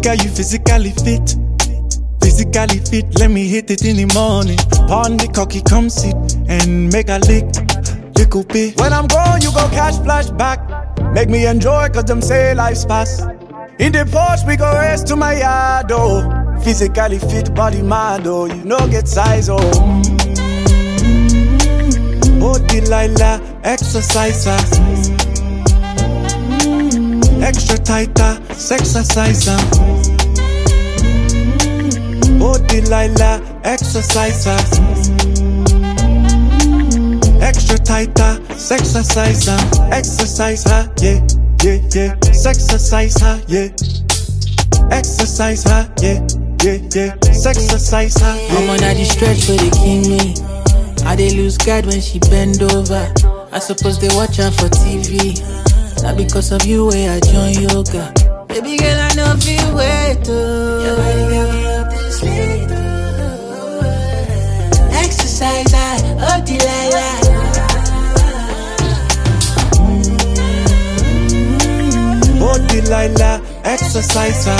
Girl, you physically fit. Physically fit, let me hit it in the morning. Pon the cocky, come sit and make a lick. Little bit. When I'm gone, you go catch flashback. Make me enjoy, cause them say life's fast. In the Porsche, we go race to my yard, oh. Physically fit, body mad, oh. You know get size, oh. Oh, Delilah, exerciser. Extra tighter, sexerciser. Oh, Delilah, exerciser. Extra tighter, sexerciser. Exercise her, yeah, yeah, yeah. Sexercise her, yeah. Exercise her, yeah, yeah, yeah. Sexercise her, yeah. I'm on the stretch for the king me. I dey lose guard when she bend over. I suppose they watch her for TV. Not because of you where I join yoga. Baby girl, I know feel wait oh. Your body got me up this late oh. Exercise oh Delilah. Oh Delilah, exerciser.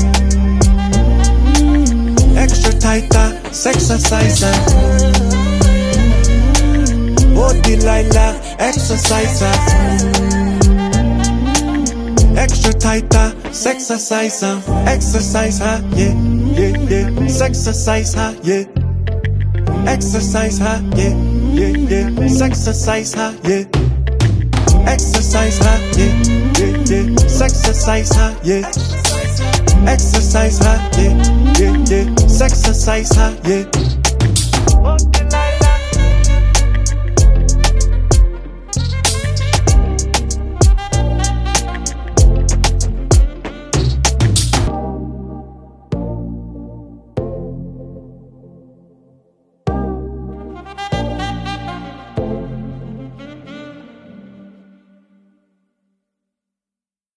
Extra tighter, sexerciser. Oh Delilah, exerciser. Extra tighter, sexerciser. Exercise her, yeah, yeah, yeah. Sexercise her, yeah. Exercise her, yeah, yeah, yeah. Sexercise her, yeah. Exercise her, yeah, yeah, yeah. Sexercise her, yeah. Exercise her, yeah, yeah, yeah. Sexercise her, yeah.